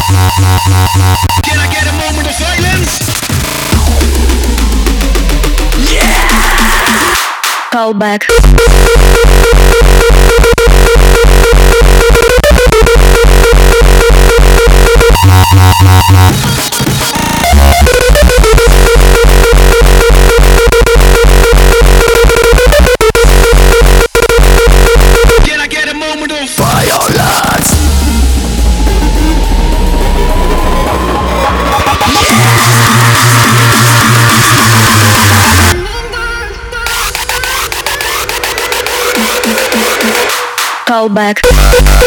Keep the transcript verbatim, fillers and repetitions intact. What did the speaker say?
Can I get a moment of silence? Call back. Can I get a moment of Violence. Call back.